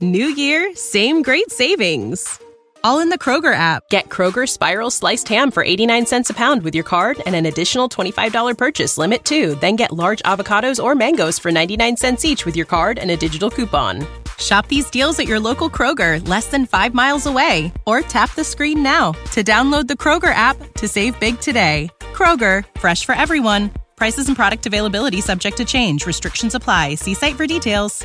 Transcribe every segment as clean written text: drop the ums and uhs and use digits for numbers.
New year, same great savings. All in the Kroger app. Get Kroger Spiral Sliced Ham for 89 cents a pound with your card and an additional $25 purchase limit, too. Then get large avocados or mangoes for 99 cents each with your card and a digital coupon. Shop these deals at your local Kroger, less than 5 miles away. Or tap the screen now to download the Kroger app to save big today. Kroger, fresh for everyone. Prices and product availability subject to change. Restrictions apply. See site for details.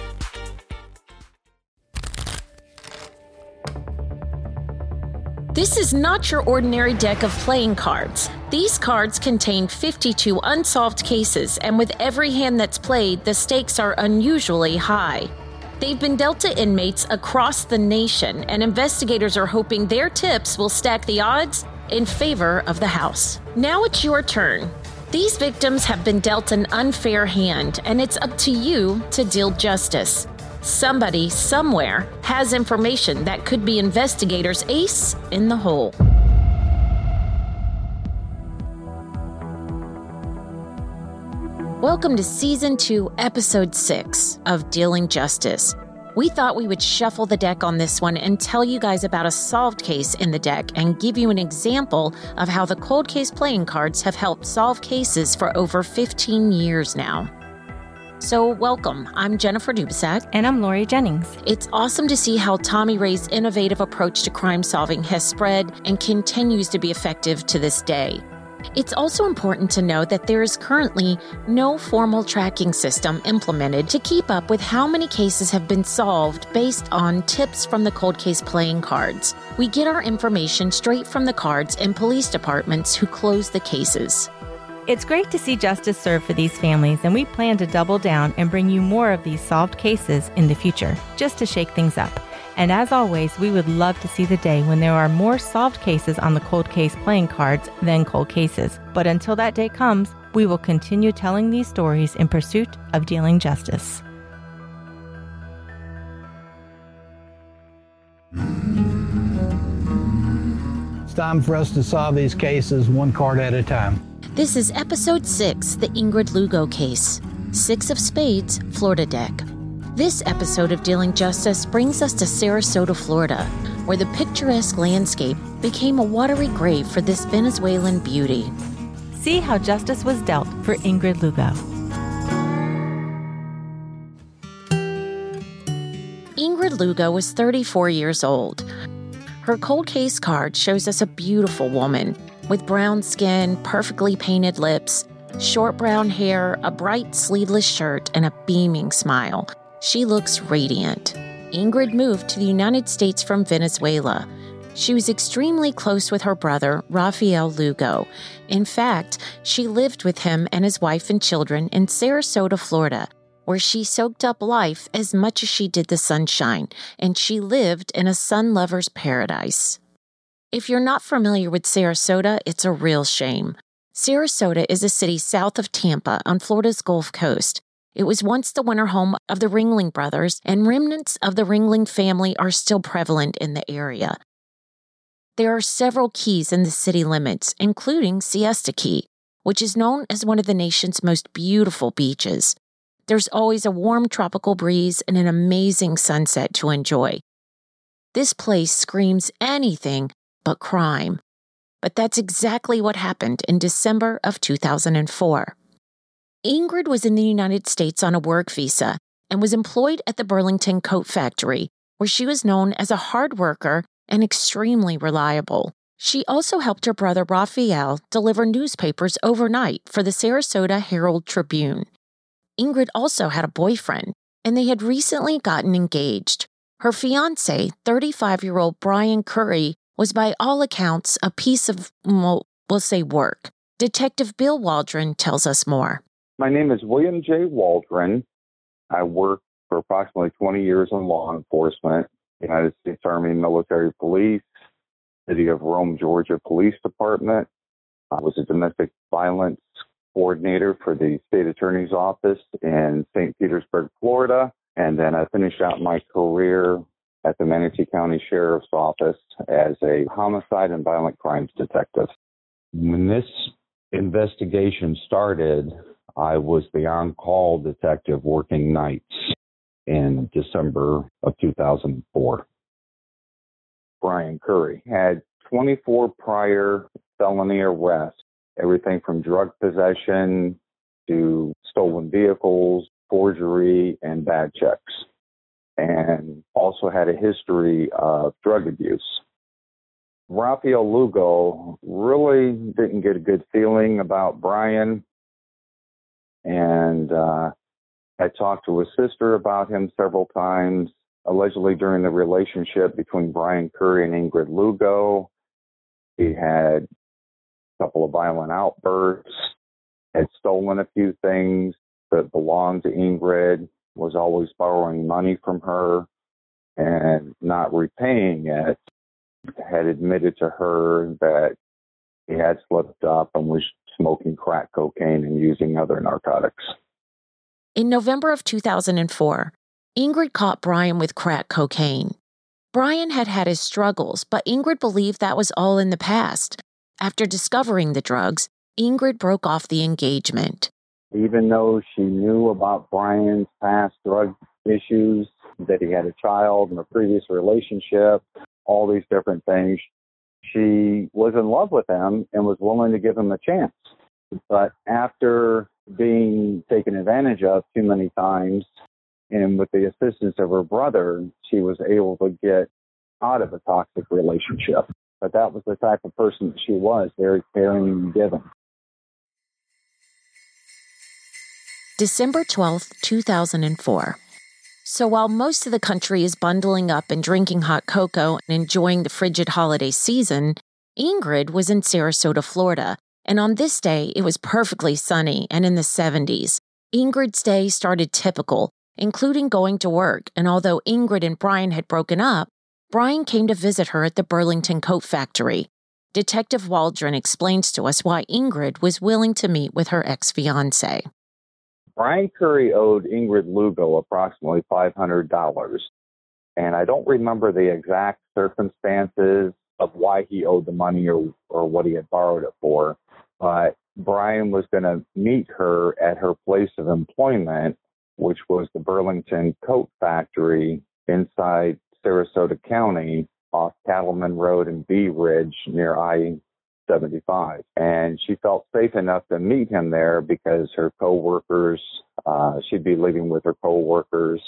This is not your ordinary deck of playing cards. These cards contain 52 unsolved cases, and with every hand that's played, the stakes are unusually high. They've been dealt to inmates across the nation, and investigators are hoping their tips will stack the odds in favor of the House. Now it's your turn. These victims have been dealt an unfair hand, and it's up to you to deal justice. Somebody, somewhere, has information that could be investigators' ace in the hole. Welcome to Season 2, Episode 6 of Dealing Justice. We thought we would shuffle the deck on this one and tell you guys about a solved case in the deck and give you an example of how the cold case playing cards have helped solve cases for over 15 years now. So welcome, I'm Jennifer Dubisak. And I'm Lori Jennings. It's awesome to see how Tommy Ray's innovative approach to crime solving has spread and continues to be effective to this day. It's also important to know that there is currently no formal tracking system implemented to keep up with how many cases have been solved based on tips from the cold case playing cards. We get our information straight from the cards and police departments who close the cases. It's great to see justice served for these families, and we plan to double down and bring you more of these solved cases in the future, just to shake things up. And as always, we would love to see the day when there are more solved cases on the cold case playing cards than cold cases. But until that day comes, we will continue telling these stories in pursuit of dealing justice. It's time for us to solve these cases one card at a time. This is Episode 6, the Ingrid Lugo case. 6 of Spades, Florida deck. This episode of Dealing Justice brings us to Sarasota, Florida, where the picturesque landscape became a watery grave for this Venezuelan beauty. See how justice was dealt for Ingrid Lugo. Ingrid Lugo was 34 years old. Her cold case card shows us a beautiful woman with brown skin, perfectly painted lips, short brown hair, a bright sleeveless shirt, and a beaming smile. She looks radiant. Ingrid moved to the United States from Venezuela. She was extremely close with her brother, Rafael Lugo. In fact, she lived with him and his wife and children in Sarasota, Florida, where she soaked up life as much as she did the sunshine, and she lived in a sun lover's paradise. If you're not familiar with Sarasota, it's a real shame. Sarasota is a city south of Tampa on Florida's Gulf Coast. It was once the winter home of the Ringling Brothers, and remnants of the Ringling family are still prevalent in the area. There are several keys in the city limits, including Siesta Key, which is known as one of the nation's most beautiful beaches. There's always a warm tropical breeze and an amazing sunset to enjoy. This place screams anything but crime. But that's exactly what happened in December of 2004. Ingrid was in the United States on a work visa and was employed at the Burlington Coat Factory, where she was known as a hard worker and extremely reliable. She also helped her brother Rafael deliver newspapers overnight for the Sarasota Herald Tribune. Ingrid also had a boyfriend, and they had recently gotten engaged. Her fiancé, 35-year-old Brian Curry, was by all accounts a piece of, we'll say work. Detective Bill Waldron tells us more. My name is William J. Waldron. I worked for approximately 20 years in law enforcement, United States Army Military Police, City of Rome, Georgia Police Department. I was a domestic violence coordinator for the State Attorney's Office in St. Petersburg, Florida. And then I finished out my career at the Manatee County Sheriff's Office as a homicide and violent crimes detective. When this investigation started, I was the on-call detective working nights. in December of 2004. Brian Curry had 24 prior felony arrests, everything from drug possession to stolen vehicles, forgery, and bad checks, and also had a history of drug abuse. Rafael Lugo really didn't get a good feeling about Brian, and I talked to his sister about him several times, allegedly during the relationship between Brian Curry and Ingrid Lugo. He had a couple of violent outbursts, had stolen a few things that belonged to Ingrid, was always borrowing money from her and not repaying it, had admitted to her that he had slipped up and was smoking crack cocaine and using other narcotics. In November of 2004, Ingrid caught Brian with crack cocaine. Brian had had his struggles, but Ingrid believed that was all in the past. After discovering the drugs, Ingrid broke off the engagement. Even though she knew about Brian's past drug issues, that he had a child in a previous relationship, all these different things, she was in love with him and was willing to give him a chance. But after being taken advantage of too many times, and with the assistance of her brother, she was able to get out of a toxic relationship. But that was the type of person that she was, very caring and giving. December 12th, 2004. So while most of the country is bundling up and drinking hot cocoa and enjoying the frigid holiday season, Ingrid was in Sarasota, Florida, and on this day it was perfectly sunny and in the 70s. Ingrid's day started typical, including going to work, and although Ingrid and Brian had broken up, Brian came to visit her at the Burlington Coat Factory. Detective Waldron explains to us why Ingrid was willing to meet with her ex-fiancé. Brian Curry owed Ingrid Lugo approximately $500, and I don't remember the exact circumstances of why he owed the money or what he had borrowed it for, but Brian was going to meet her at her place of employment, which was the Burlington Coat Factory inside Sarasota County off Cattleman Road and Bee Ridge near I-75. And she felt safe enough to meet him there because her coworkers, she'd be living with her coworkers,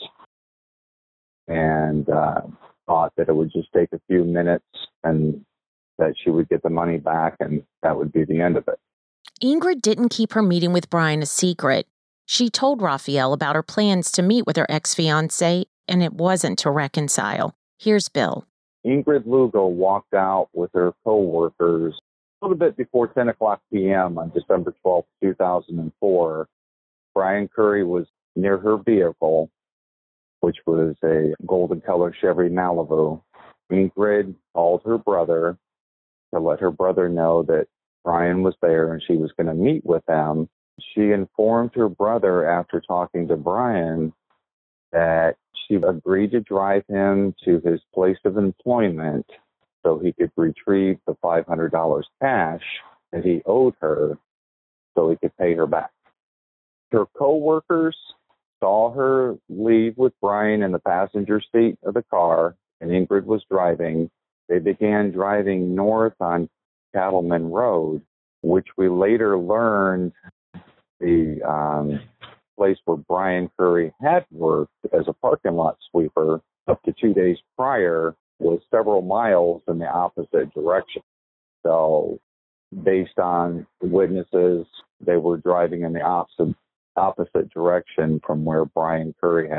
and thought that it would just take a few minutes and that she would get the money back and that would be the end of it. Ingrid didn't keep her meeting with Brian a secret. She told Rafael about her plans to meet with her ex-fiancé, and it wasn't to reconcile. Here's Bill. Ingrid Lugo walked out with her coworkers a little bit before 10 o'clock p.m. on December 12, 2004. Brian Curry was near her vehicle, which was a golden color Chevy Malibu. Ingrid called her brother to let her brother know that Brian was there and she was going to meet with him. She informed her brother after talking to Brian that she agreed to drive him to his place of employment so he could retrieve the $500 cash that he owed her so he could pay her back. Her coworkers saw her leave with Brian in the passenger seat of the car, and Ingrid was driving. They began driving north on Cattleman Road, which we later learned the place where Brian Curry had worked as a parking lot sweeper up to 2 days prior was several miles in the opposite direction. So based on the witnesses, they were driving in the opposite direction from where Brian Curry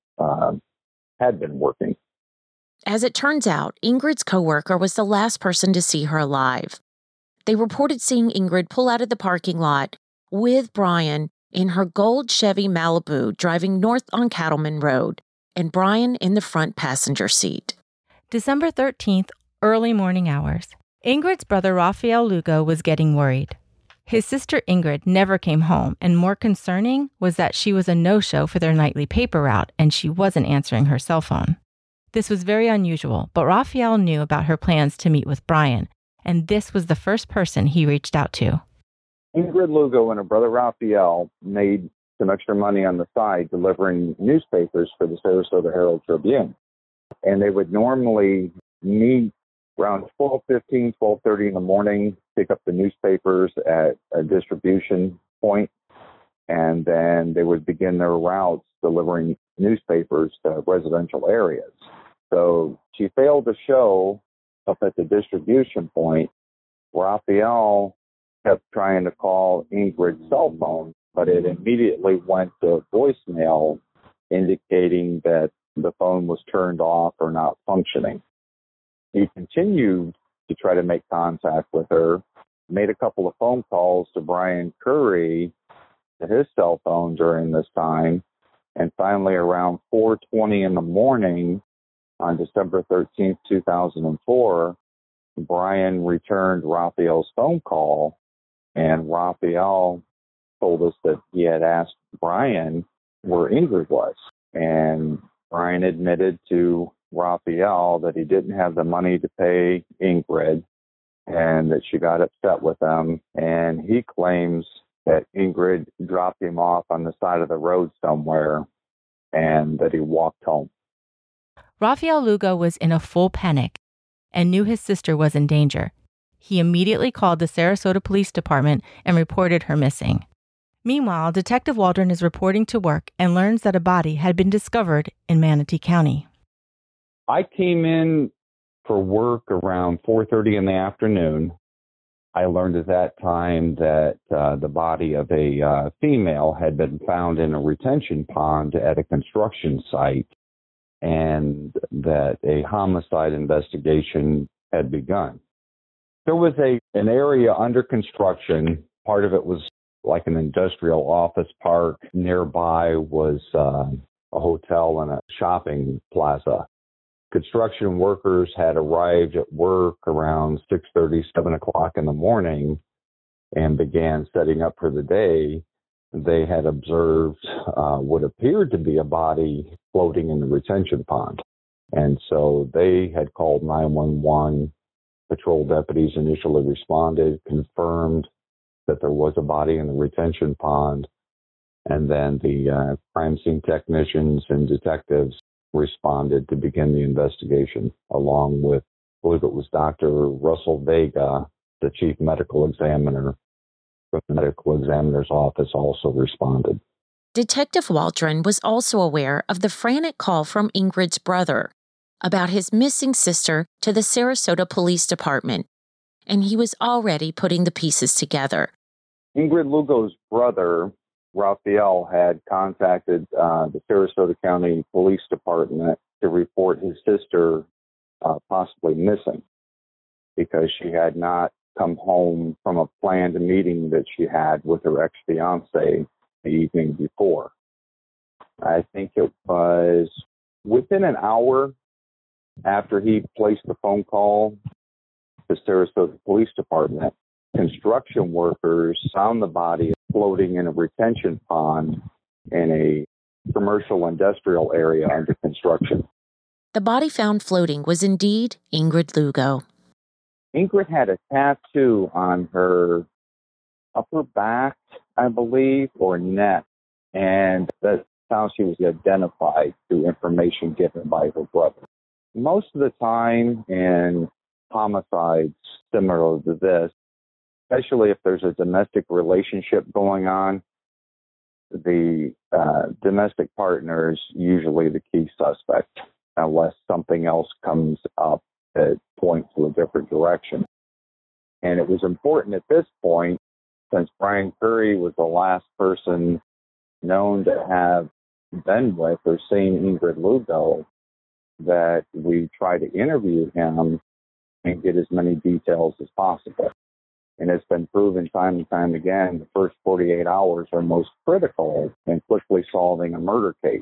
had been working. As it turns out, Ingrid's coworker was the last person to see her alive. They reported seeing Ingrid pull out of the parking lot with Brian in her gold Chevy Malibu driving north on Cattleman Road, and Brian in the front passenger seat. December 13th, early morning hours. Ingrid's brother Rafael Lugo was getting worried. His sister Ingrid never came home, and more concerning was that she was a no-show for their nightly paper route, and she wasn't answering her cell phone. This was very unusual, but Rafael knew about her plans to meet with Brian, and this was the first person he reached out to. Ingrid Lugo and her brother Rafael made some extra money on the side delivering newspapers for the Sarasota Herald Tribune. And they would normally meet around 12:15, 12:30 in the morning, pick up the newspapers at a distribution point, and then they would begin their routes delivering newspapers to residential areas. So she failed to show up at the distribution point. Raphael kept trying to call Ingrid's cell phone, but it immediately went to voicemail, indicating that the phone was turned off or not functioning. He continued to try to make contact with her, made a couple of phone calls to Brian Curry to his cell phone during this time, and finally around 4:20 in the morning on December 13th, 2004, Brian returned Raphael's phone call, and Raphael told us that he had asked Brian where Ingrid was. And Brian admitted to Raphael that he didn't have the money to pay Ingrid and that she got upset with him. And he claims that Ingrid dropped him off on the side of the road somewhere and that he walked home. Raphael Lugo was in a full panic and knew his sister was in danger. He immediately called the Sarasota Police Department and reported her missing. Meanwhile, Detective Waldron is reporting to work and learns that a body had been discovered in Manatee County. I came in for work around 4:30 in the afternoon. I learned at that time that the body of a female had been found in a retention pond at a construction site, and that a homicide investigation had begun. There was an area under construction. Part of it was like an industrial office park. Nearby was a hotel and a shopping plaza. Construction workers had arrived at work around 6:30, 7 o'clock in the morning and began setting up for the day. They had observed what appeared to be a body floating in the retention pond. And so they had called 911. Patrol deputies initially responded, confirmed that there was a body in the retention pond. And then the crime scene technicians and detectives responded to begin the investigation, along with, I believe it was Dr. Russell Vega, the chief medical examiner from the medical examiner's office, also responded. Detective Waldron was also aware of the frantic call from Ingrid's brother about his missing sister to the Sarasota Police Department, and he was already putting the pieces together. Ingrid Lugo's brother, Raphael, had contacted the Sarasota County Police Department to report his sister possibly missing because she had not come home from a planned meeting that she had with her ex-fiancé the evening before. I think it was within an hour after he placed the phone call to Sarasota Police Department, construction workers found the body floating in a retention pond in a commercial industrial area under construction. The body found floating was indeed Ingrid Lugo. Ingrid had a tattoo on her upper back, I believe, or neck, and that's how she was identified through information given by her brother. Most of the time in homicides similar to this, especially if there's a domestic relationship going on, the domestic partner is usually the key suspect, unless something else comes up that points to a different direction. And it was important at this point, since Brian Curry was the last person known to have been with or seen Ingrid Lugo, that we try to interview him and get as many details as possible. And it's been proven time and time again, the first 48 hours are most critical in quickly solving a murder case.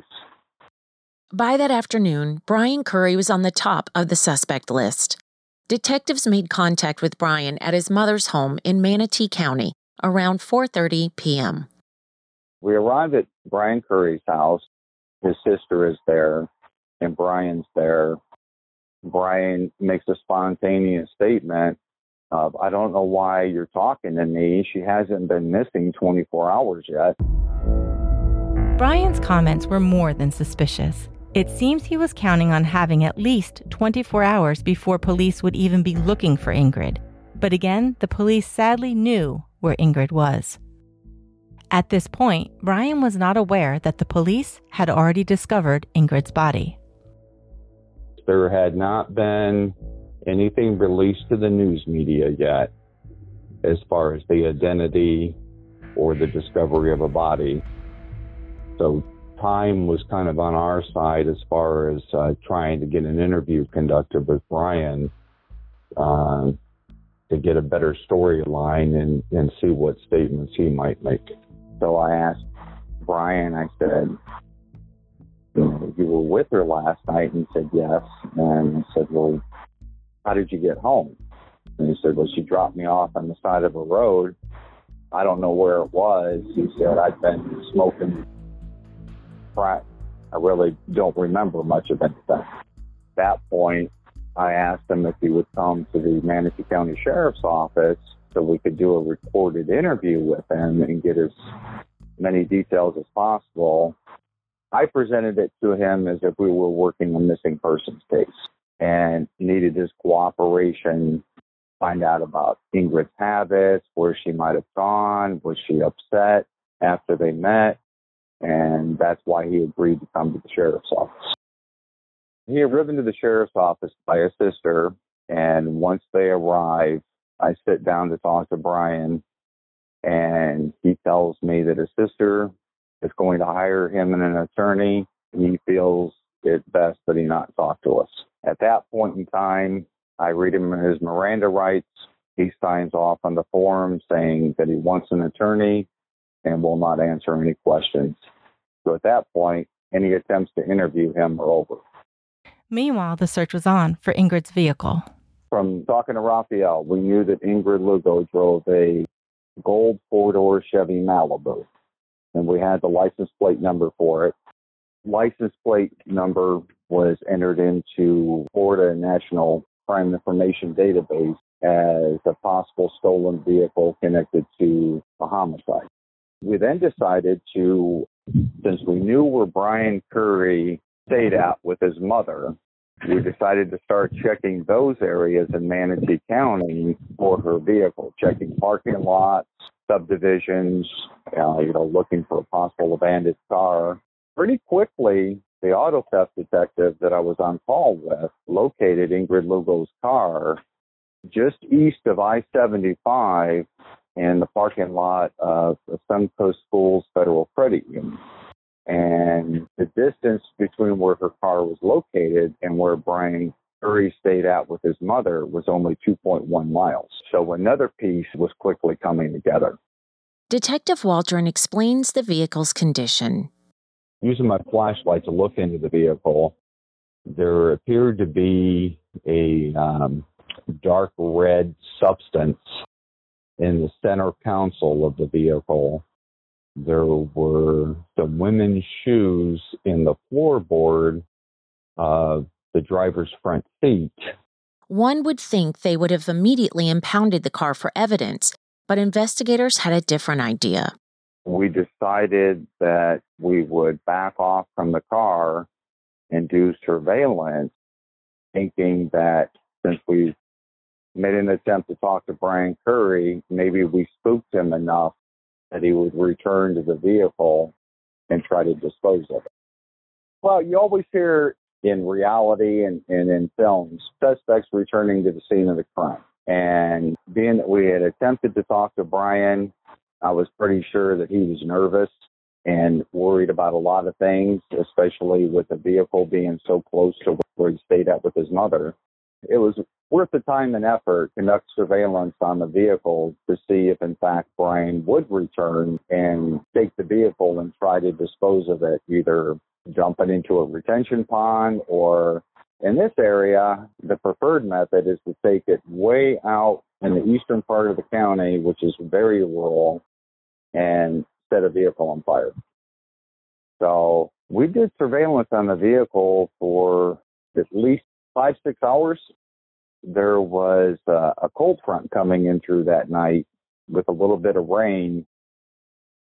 By that afternoon, Brian Curry was on the top of the suspect list. Detectives made contact with Brian at his mother's home in Manatee County around 4:30 p.m. We arrived at Brian Curry's house. His sister is there, and Brian's there. Brian makes a spontaneous statement of, "I don't know why you're talking to me. She hasn't been missing 24 hours yet." Brian's comments were more than suspicious. It seems he was counting on having at least 24 hours before police would even be looking for Ingrid. But again, the police sadly knew where Ingrid was. At this point, Brian was not aware that the police had already discovered Ingrid's body. There had not been anything released to the news media yet as far as the identity or the discovery of a body. So time was kind of on our side as far as trying to get an interview conducted with Brian to get a better storyline and see what statements he might make. So I asked Brian, I said, you were with her last night? And he said, yes. And I said, well, how did you get home? And he said, well, she dropped me off on the side of a road. I don't know where it was. He said, I've been smoking crack. I really don't remember much of anything. At that point, I asked him if he would come to the Manatee County Sheriff's Office so we could do a recorded interview with him and get as many details as possible. I presented it to him as if we were working a missing persons case and needed his cooperation, find out about Ingrid's habits, where she might have gone, was she upset after they met, and that's why he agreed to come to the sheriff's office. He had driven to the sheriff's office by his sister, and once they arrive, I sit down to talk to Brian, and he tells me that his sister is going to hire him and an attorney. He feels it best that he not talk to us. At that point in time, I read him his Miranda rights. He signs off on the form saying that he wants an attorney and will not answer any questions. So at that point, any attempts to interview him are over. Meanwhile, the search was on for Ingrid's vehicle. From talking to Raphael, we knew that Ingrid Lugo drove a gold four-door Chevy Malibu, and we had the license plate number for it. License plate number was entered into Florida National Crime Information Database as a possible stolen vehicle connected to a homicide. We then decided to, since we knew where Brian Curry stayed at with his mother, we decided to start checking those areas in Manatee County for her vehicle, checking parking lots, subdivisions, looking for a possible abandoned car. Pretty quickly, the auto theft detective that I was on call with located Ingrid Lugo's car just east of I-75 in the parking lot of the Suncoast Schools Federal Credit Union. And the distance between where her car was located and where Brian Curry stayed at with his mother was only 2.1 miles. So another piece was quickly coming together. Detective Waldron explains the vehicle's condition. Using my flashlight to look into the vehicle, there appeared to be a dark red substance in the center console of the vehicle. There were some women's shoes in the floorboard of the driver's front seat. One would think they would have immediately impounded the car for evidence, but investigators had a different idea. We decided that we would back off from the car and do surveillance, thinking that since we made an attempt to talk to Brian Curry, maybe we spooked him enough that he would return to the vehicle and try to dispose of it. Well, you always hear in reality and in films, suspects returning to the scene of the crime. And being that we had attempted to talk to Brian, I was pretty sure that he was nervous and worried about a lot of things, especially with the vehicle being so close to where he stayed at with his mother. It was worth the time and effort to conduct surveillance on the vehicle to see if, in fact, Brian would return and take the vehicle and try to dispose of it, either dump it into a retention pond or, in this area, the preferred method is to take it way out in the eastern part of the county, which is very rural, and set a vehicle on fire. So we did surveillance on the vehicle for at least 5-6 hours. There was a cold front coming in through that night with a little bit of rain.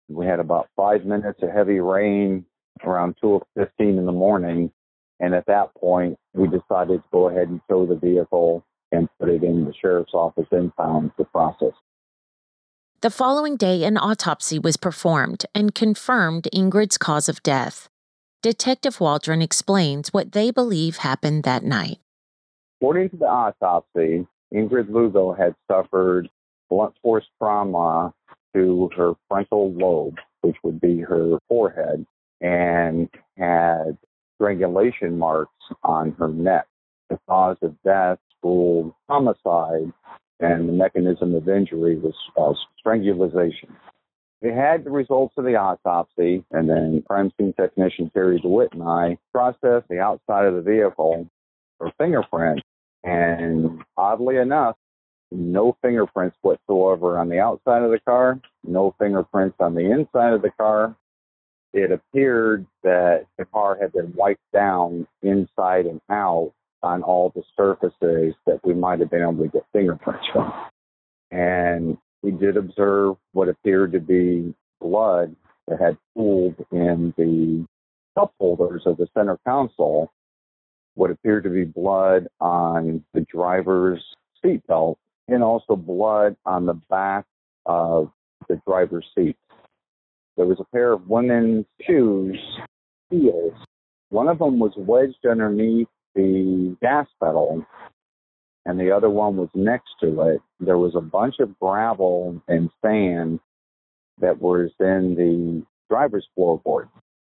We had about 5 minutes of heavy rain around 2:15 in the morning. And at that point, we decided to go ahead and tow the vehicle and put it in the sheriff's office impound to process. The following day, an autopsy was performed and confirmed Ingrid's cause of death. Detective Waldron explains what they believe happened that night. According to the autopsy, Ingrid Lugo had suffered blunt force trauma to her frontal lobe, which would be her forehead, and had strangulation marks on her neck. The cause of death ruled homicide, and the mechanism of injury was strangulation. We had the results of the autopsy, and then crime scene technician Terry DeWitt and I processed the outside of the vehicle for fingerprints, and oddly enough, no fingerprints whatsoever on the outside of the car, no fingerprints on the inside of the car. It appeared that the car had been wiped down inside and out on all the surfaces that we might have been able to get fingerprints from. And we did observe what appeared to be blood that had pooled in the cup holders of the center console, what appeared to be blood on the driver's seatbelt, and also blood on the back of the driver's seat. There was a pair of women's shoes, heels. One of them was wedged underneath the gas pedal, and the other one was next to it. There was a bunch of gravel and sand that was in the driver's floorboard,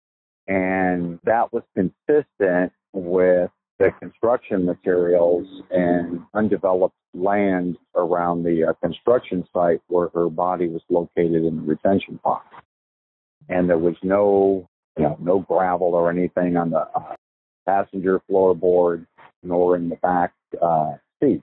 and that was consistent with the construction materials and undeveloped land around the construction site where her body was located in the retention pond. And there was no gravel or anything on the passenger floorboard, nor in the back seat.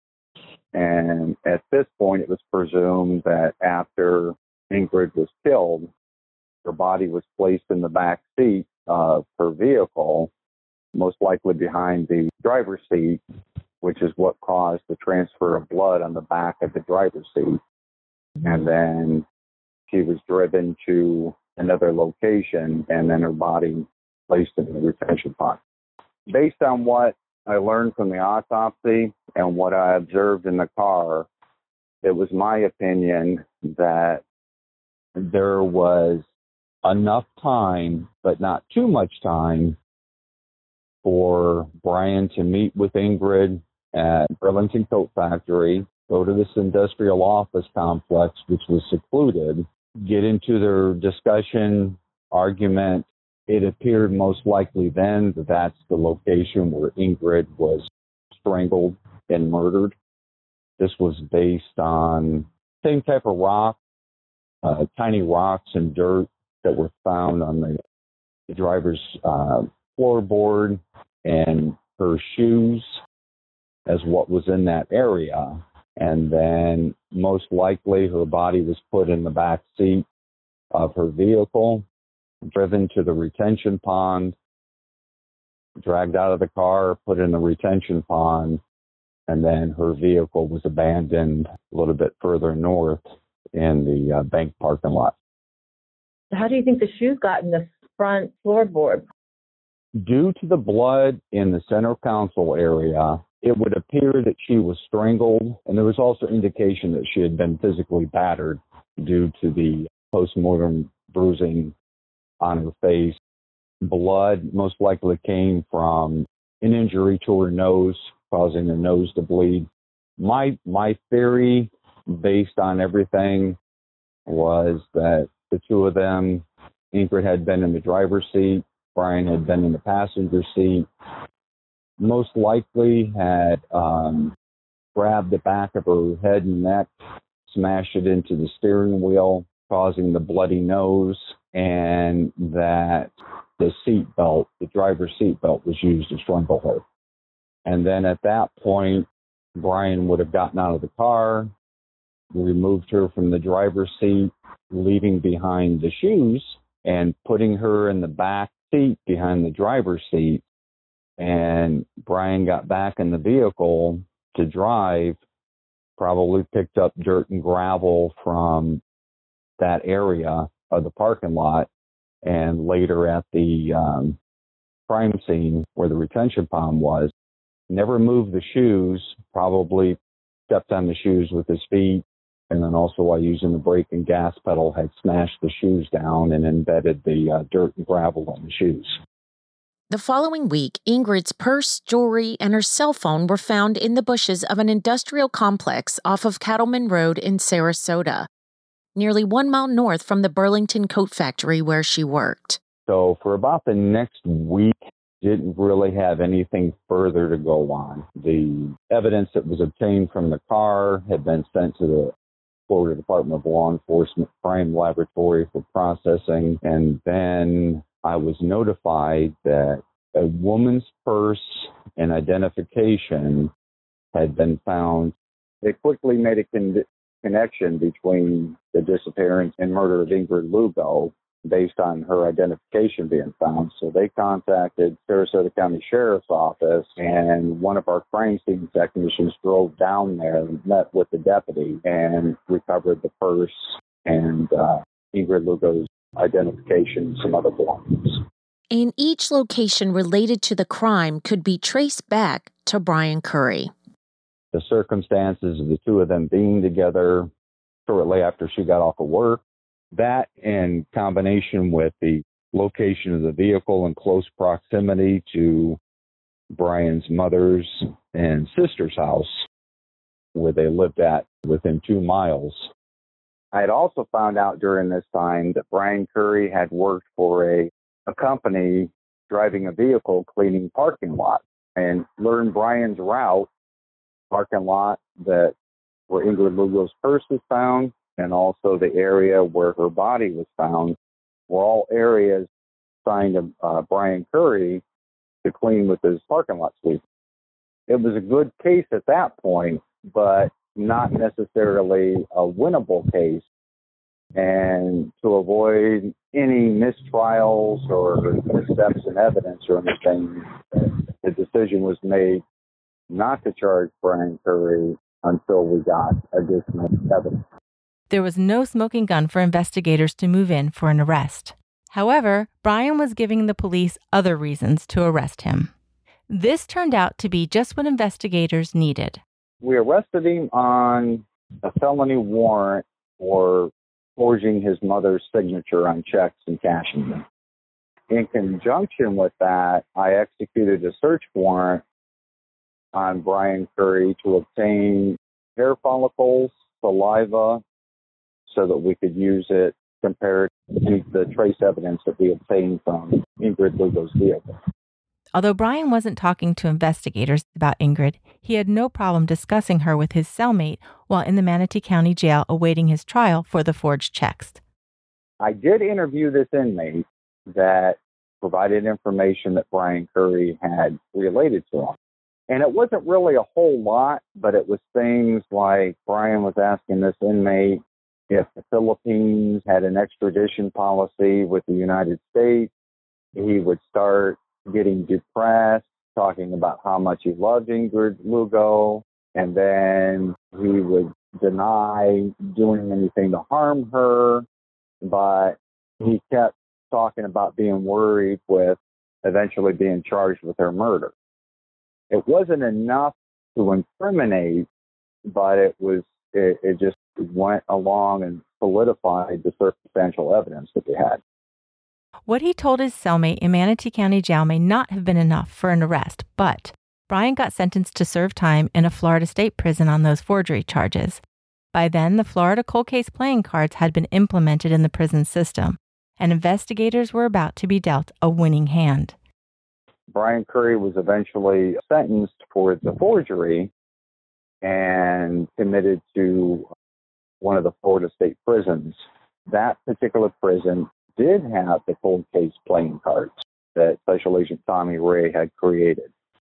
And at this point, it was presumed that after Ingrid was killed, her body was placed in the back seat of her vehicle, most likely behind the driver's seat, which is what caused the transfer of blood on the back of the driver's seat. And then she was driven to another location, and then her body placed in the retention pond. Based on what I learned from the autopsy and what I observed in the car, it was my opinion that there was enough time, but not too much time, for Brian to meet with Ingrid at Burlington Coat Factory, go to this industrial office complex, which was secluded, get into their discussion, argument. It appeared most likely then that that's the location where Ingrid was strangled and murdered. This was based on same type of rock, tiny rocks and dirt that were found on the driver's floorboard and her shoes as what was in that area. And then most likely her body was put in the back seat of her vehicle, driven to the retention pond, dragged out of the car, put in the retention pond, and then her vehicle was abandoned a little bit further north in the bank parking lot. How do you think the shoes got in the front floorboard? Due to the blood in the center console area, it would appear that she was strangled, and there was also indication that she had been physically battered due to the postmortem bruising on her face. Blood most likely came from an injury to her nose, causing her nose to bleed. My theory, based on everything, was that the two of them, Ingrid had been in the driver's seat, Brian had been in the passenger seat, most likely had grabbed the back of her head and neck, smashed it into the steering wheel, causing the bloody nose, and that the seatbelt, the driver's seatbelt, was used to strangle her. And then at that point, Brian would have gotten out of the car, removed her from the driver's seat, leaving behind the shoes, and putting her in the back seat behind the driver's seat. And Brian got back in the vehicle to drive, probably picked up dirt and gravel from that area of the parking lot and later at the crime scene where the retention pond was. Never moved the shoes, probably stepped on the shoes with his feet, and then also while using the brake and gas pedal had smashed the shoes down and embedded the dirt and gravel in the shoes. The following week, Ingrid's purse, jewelry, and her cell phone were found in the bushes of an industrial complex off of Cattleman Road in Sarasota, nearly 1 mile north from the Burlington Coat Factory where she worked. So for about the next week, didn't really have anything further to go on. The evidence that was obtained from the car had been sent to the Florida Department of Law Enforcement Crime Laboratory for processing, and then I was notified that a woman's purse and identification had been found. They quickly made a connection between the disappearance and murder of Ingrid Lugo based on her identification being found. So they contacted Sarasota County Sheriff's Office, and one of our crime scene technicians drove down there and met with the deputy and recovered the purse and Ingrid Lugo's identification and some other belongings. And each location related to the crime could be traced back to Brian Curry. The circumstances of the two of them being together shortly after she got off of work, that in combination with the location of the vehicle in close proximity to Brian's mother's and sister's house, where they lived at within 2 miles. I had also found out during this time that Brian Curry had worked for a company driving a vehicle cleaning parking lots, and learned Brian's route, parking lot that where Ingrid Lugo's purse was found, and also the area where her body was found, were all areas assigned to Brian Curry to clean with his parking lot sweep. It was a good case at that point, but not necessarily a winnable case. And to avoid any mistrials or missteps in evidence or anything, the decision was made not to charge Brian Curry until we got additional evidence. There was no smoking gun for investigators to move in for an arrest. However, Brian was giving the police other reasons to arrest him. This turned out to be just what investigators needed. We arrested him on a felony warrant for forging his mother's signature on checks and cashing them. In conjunction with that, I executed a search warrant on Brian Curry to obtain hair follicles, saliva, so that we could use it compared to the trace evidence that we obtained from Ingrid Lugo's vehicle. Although Brian wasn't talking to investigators about Ingrid, he had no problem discussing her with his cellmate while in the Manatee County Jail awaiting his trial for the forged checks. I did interview this inmate that provided information that Brian Curry had related to him. And it wasn't really a whole lot, but it was things like Brian was asking this inmate if the Philippines had an extradition policy with the United States. He would start getting depressed, talking about how much he loved Ingrid Lugo, and then he would deny doing anything to harm her, but he kept talking about being worried with eventually being charged with her murder. It wasn't enough to incriminate, but it just went along and solidified the circumstantial evidence that we had. What he told his cellmate in Manatee County Jail may not have been enough for an arrest, but Brian got sentenced to serve time in a Florida state prison on those forgery charges. By then, the Florida cold case playing cards had been implemented in the prison system, and investigators were about to be dealt a winning hand. Brian Curry was eventually sentenced for the forgery and committed to one of the Florida state prisons. That particular prison did have the cold case playing cards that Special Agent Tommy Ray had created.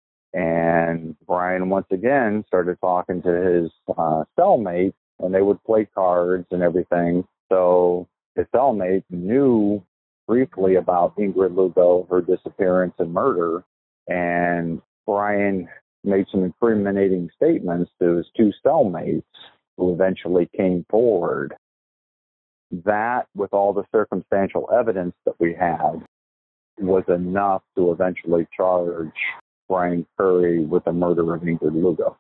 And Brian, once again, started talking to his cellmate, and they would play cards and everything. So his cellmate knew briefly about Ingrid Lugo, her disappearance and murder, and Brian made some incriminating statements to his two cellmates who eventually came forward. that, with all the circumstantial evidence that we had, was enough to eventually charge Brian Curry with the murder of Ingrid Lugo.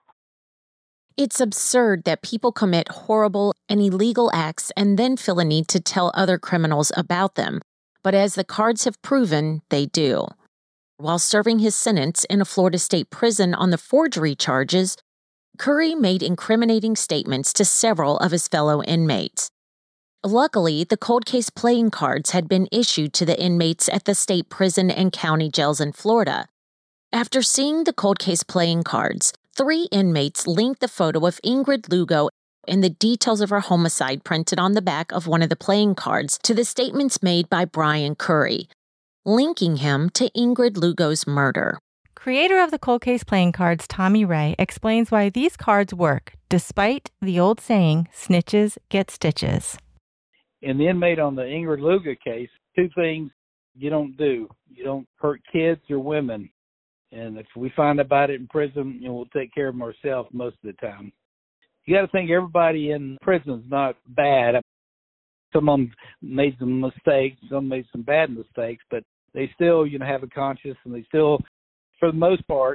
It's absurd that people commit horrible and illegal acts and then feel a need to tell other criminals about them. But as the cards have proven, they do. While serving his sentence in a Florida state prison on the forgery charges, Curry made incriminating statements to several of his fellow inmates. Luckily, the cold case playing cards had been issued to the inmates at the state prison and county jails in Florida. After seeing the cold case playing cards, 3 inmates linked the photo of Ingrid Lugo and the details of her homicide printed on the back of one of the playing cards to the statements made by Brian Curry, linking him to Ingrid Lugo's murder. Creator of the cold case playing cards, Tommy Ray, explains why these cards work, despite the old saying, snitches get stitches. And the inmate on the Ingrid Lugo case, 2 things you don't do. You don't hurt kids or women. And if we find about it in prison, we'll take care of them ourselves most of the time. You got to think everybody in prison is not bad. Some of them made some mistakes, some made some bad mistakes, but they still, have a conscience, and they still, for the most part,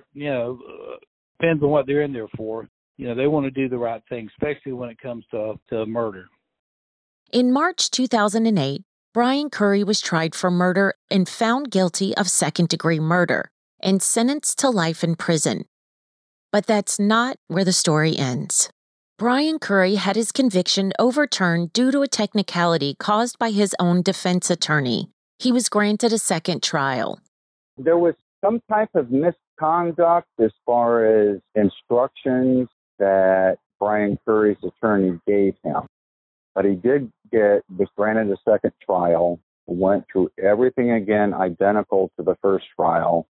depends on what they're in there for. They want to do the right thing, especially when it comes to murder. In March 2008, Brian Curry was tried for murder and found guilty of second-degree murder and sentenced to life in prison. But that's not where the story ends. Brian Curry had his conviction overturned due to a technicality caused by his own defense attorney. He was granted a second trial. There was some type of misconduct as far as instructions that Brian Curry's attorney gave him. But he was granted a second trial, went through everything again identical to the first trial,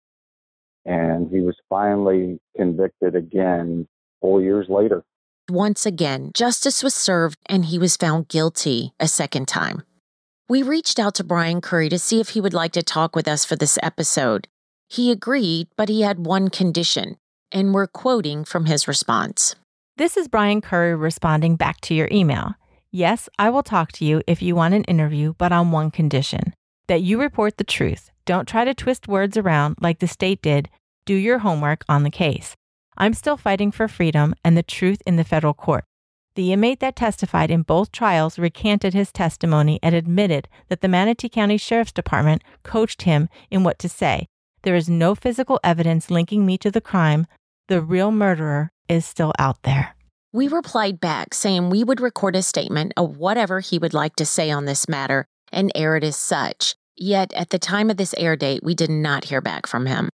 and he was finally convicted again 4 years later. Once again, justice was served and he was found guilty a second time. We reached out to Brian Curry to see if he would like to talk with us for this episode. He agreed, but he had one condition, and we're quoting from his response. This is Brian Curry responding back to your email. Yes, I will talk to you if you want an interview, but on one condition, that you report the truth. Don't try to twist words around like the state did. Do your homework on the case. I'm still fighting for freedom and the truth in the federal court. The inmate that testified in both trials recanted his testimony and admitted that the Manatee County Sheriff's Department coached him in what to say. There is no physical evidence linking me to the crime. The real murderer is still out there. We replied back saying we would record a statement of whatever he would like to say on this matter and air it as such. Yet, at the time of this air date, we did not hear back from him.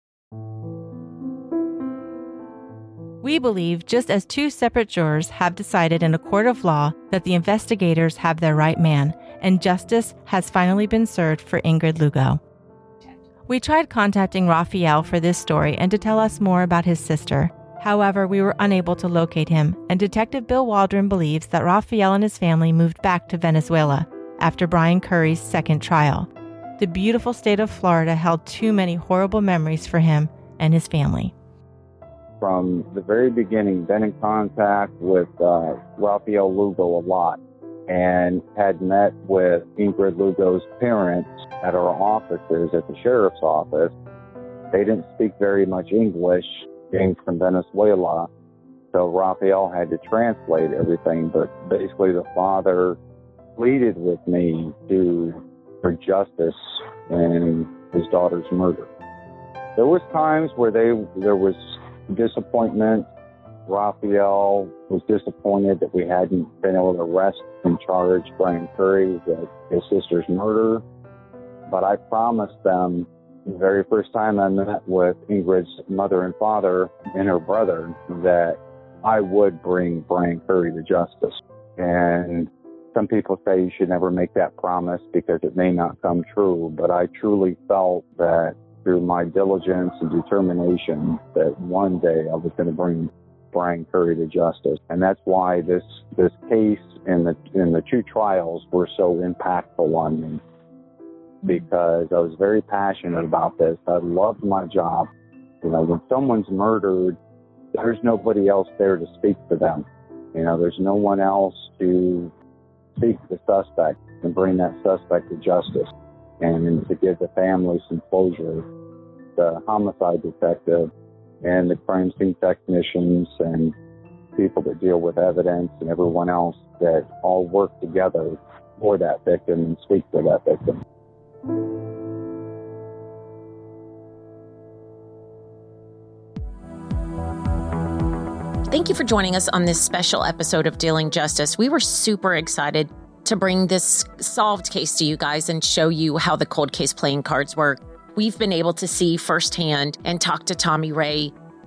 We believe, just as 2 separate jurors have decided in a court of law that the investigators have their right man, and justice has finally been served for Ingrid Lugo. We tried contacting Raphael for this story and to tell us more about his sister. However, we were unable to locate him, and Detective Bill Waldron believes that Raphael and his family moved back to Venezuela after Brian Curry's second trial. The beautiful state of Florida held too many horrible memories for him and his family. From the very beginning, been in contact with Raphael Lugo a lot, and had met with Ingrid Lugo's parents at our offices at the sheriff's office. They didn't speak very much English, being from Venezuela, so Raphael had to translate everything, but basically the father pleaded with me for justice in his daughter's murder. There was times where there was disappointment. Raphael was disappointed that we hadn't been able to arrest and charge Brian Curry with his sister's murder. But I promised them the very first time I met with Ingrid's mother and father and her brother that I would bring Brian Curry to justice. And some people say you should never make that promise because it may not come true, but I truly felt that through my diligence and determination that one day I was going to bring Brian Curry to justice. And that's why this case and the 2 trials were so impactful on me, because I was very passionate about this. I loved my job. When someone's murdered, there's nobody else there to speak for them. There's no one else to seek the suspect and bring that suspect to justice, and to give the family some closure. The homicide detective and the crime scene technicians and people that deal with evidence and everyone else that all work together for that victim and speak for that victim. Thank you for joining us on this special episode of Dealing Justice. We were super excited to bring this solved case to you guys and show you how the cold case playing cards work. We've been able to see firsthand and talk to Tommy Ray.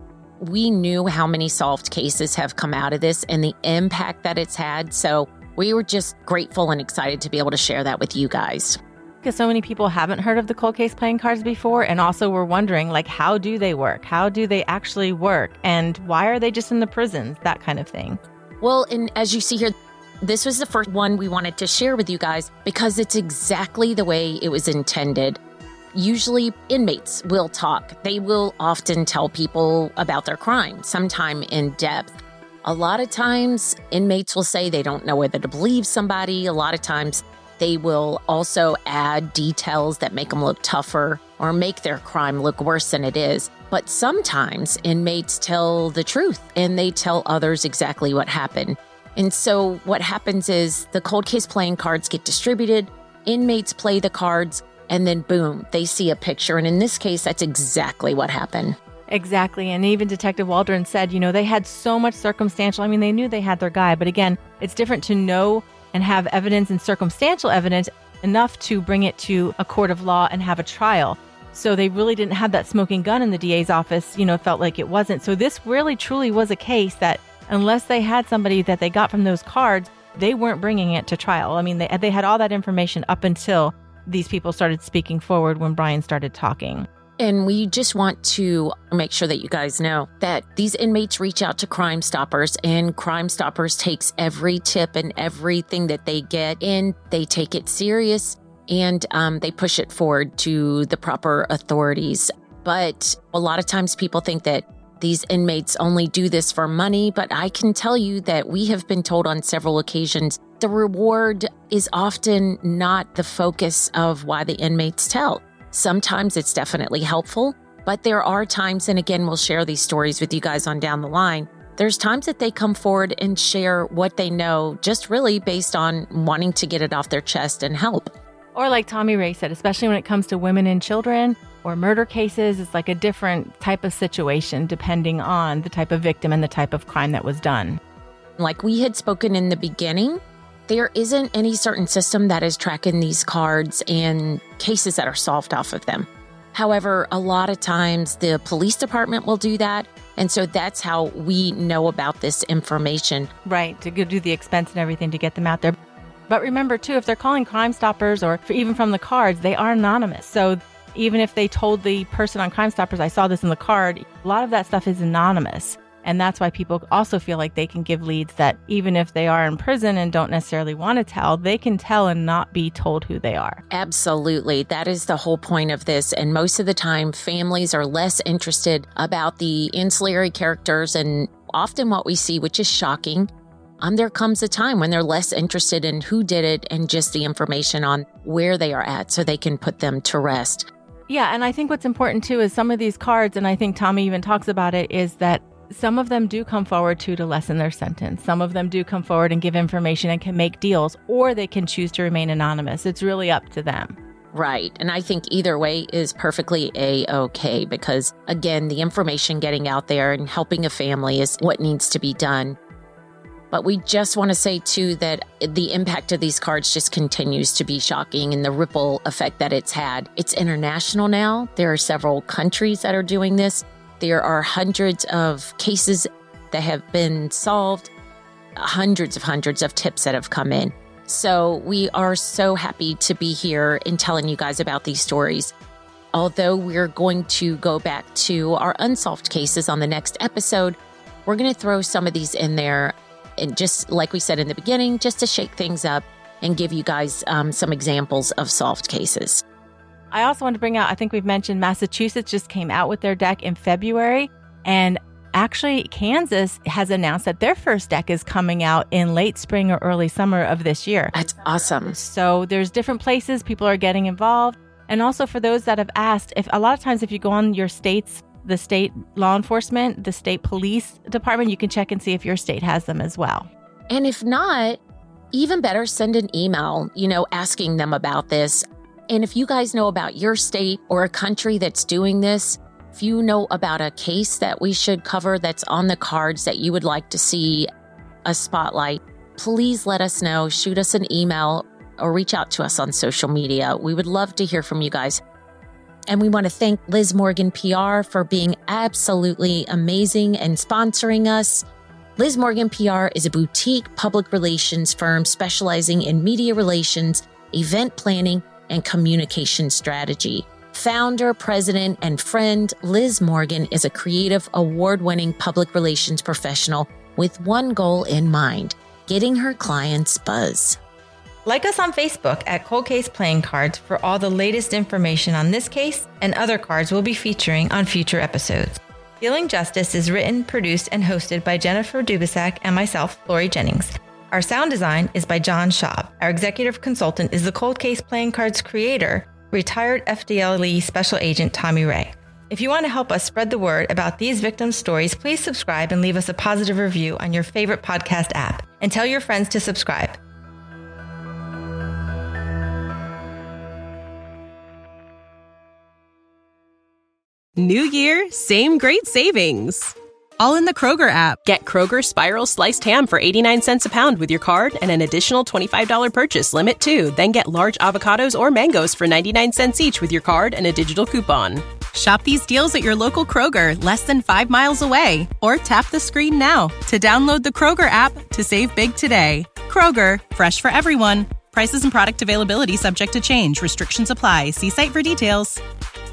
We knew how many solved cases have come out of this and the impact that it's had. So we were just grateful and excited to be able to share that with you guys. Because so many people haven't heard of the cold case playing cards before, and also were wondering, like, how do they work? How do they actually work? And why are they just in the prisons? That kind of thing. Well, and as you see here, this was the first one we wanted to share with you guys because it's exactly the way it was intended. Usually inmates will talk. They will often tell people about their crime, sometime in depth. A lot of times inmates will say they don't know whether to believe somebody. A lot of times they will also add details that make them look tougher or make their crime look worse than it is. But sometimes inmates tell the truth and they tell others exactly what happened. And so what happens is the cold case playing cards get distributed, inmates play the cards, and then boom, they see a picture. And in this case, that's exactly what happened. Exactly. And even Detective Waldron said, they had so much circumstantial. They knew they had their guy. But again, it's different to know and have evidence and circumstantial evidence enough to bring it to a court of law and have a trial. So they really didn't have that smoking gun in the DA's office, felt like it wasn't. So this really truly was a case that unless they had somebody that they got from those cards, they weren't bringing it to trial. They had all that information up until these people started speaking forward when Brian started talking. And we just want to make sure that you guys know that these inmates reach out to Crime Stoppers, and Crime Stoppers takes every tip and everything that they get, and they take it serious, and they push it forward to the proper authorities. But a lot of times people think that these inmates only do this for money, but I can tell you that we have been told on several occasions the reward is often not the focus of why the inmates tell. Sometimes it's definitely helpful, but there are times, and again, we'll share these stories with you guys on down the line, there's times that they come forward and share what they know, just really based on wanting to get it off their chest and help. Or like Tommy Ray said, especially when it comes to women and children or murder cases, it's like a different type of situation depending on the type of victim and the type of crime that was done. Like we had spoken in the beginning, there isn't any certain system that is tracking these cards and cases that are solved off of them. However, a lot of times the police department will do that. And so that's how we know about this information. Right, to go do the expense and everything to get them out there. But remember, too, if they're calling Crime Stoppers or even from the cards, they are anonymous. So even if they told the person on Crime Stoppers, I saw this in the card, a lot of that stuff is anonymous. And that's why people also feel like they can give leads that even if they are in prison and don't necessarily want to tell, they can tell and not be told who they are. Absolutely. That is the whole point of this. And most of the time, families are less interested about the ancillary characters. And often what we see, which is shocking, there comes a time when they're less interested in who did it and just the information on where they are at so they can put them to rest. Yeah. And I think what's important, too, is some of these cards, and I think Tommy even talks about it, is that some of them do come forward to lessen their sentence. Some of them do come forward and give information and can make deals, or they can choose to remain anonymous. It's really up to them. Right. And I think either way is perfectly A-okay because, again, the information getting out there and helping a family is what needs to be done. But we just want to say, too, that the impact of these cards just continues to be shocking and the ripple effect that it's had. It's international now. There are several countries that are doing this. There are hundreds of cases that have been solved, hundreds of tips that have come in. So we are so happy to be here and telling you guys about these stories. Although we're going to go back to our unsolved cases on the next episode, we're going to throw some of these in there. And just like we said in the beginning, just to shake things up and give you guys some examples of solved cases. I also want to bring out, I think we've mentioned Massachusetts just came out with their deck in February. And actually, Kansas has announced that their first deck is coming out in late spring or early summer of this year. That's awesome. So there's different places people are getting involved. And also for those that have asked, if a lot of times if you go on your state's, the state law enforcement, the state police department, you can check and see if your state has them as well. And if not, even better, send an email, asking them about this. And if you guys know about your state or a country that's doing this, if you know about a case that we should cover that's on the cards that you would like to see a spotlight, please let us know. Shoot us an email or reach out to us on social media. We would love to hear from you guys. And we want to thank Liz Morgan PR for being absolutely amazing and sponsoring us. Liz Morgan PR is a boutique public relations firm specializing in media relations, event planning, and communication strategy. Founder, president, and friend Liz Morgan is a creative, award-winning public relations professional with one goal in mind: getting her clients buzz. Like us on Facebook at Cold Case Playing Cards for all the latest information on this case and other cards we'll be featuring on future episodes. Healing Justice is written, produced, and hosted by Jennifer Dubisak and myself, Lori Jennings. Our sound design is by John Schaub. Our executive consultant is the Cold Case Playing Cards creator, retired FDLE Special Agent Tommy Ray. If you want to help us spread the word about these victims' stories, please subscribe and leave us a positive review on your favorite podcast app. And tell your friends to subscribe. New year, same great savings. All in the Kroger app. Get Kroger Spiral Sliced Ham for 89 cents a pound with your card and an additional $25 purchase limit too. Then get large avocados or mangoes for 99 cents each with your card and a digital coupon. Shop these deals at your local Kroger, less than 5 miles away. Or tap the screen now to download the Kroger app to save big today. Kroger, fresh for everyone. Prices and product availability subject to change. Restrictions apply. See site for details.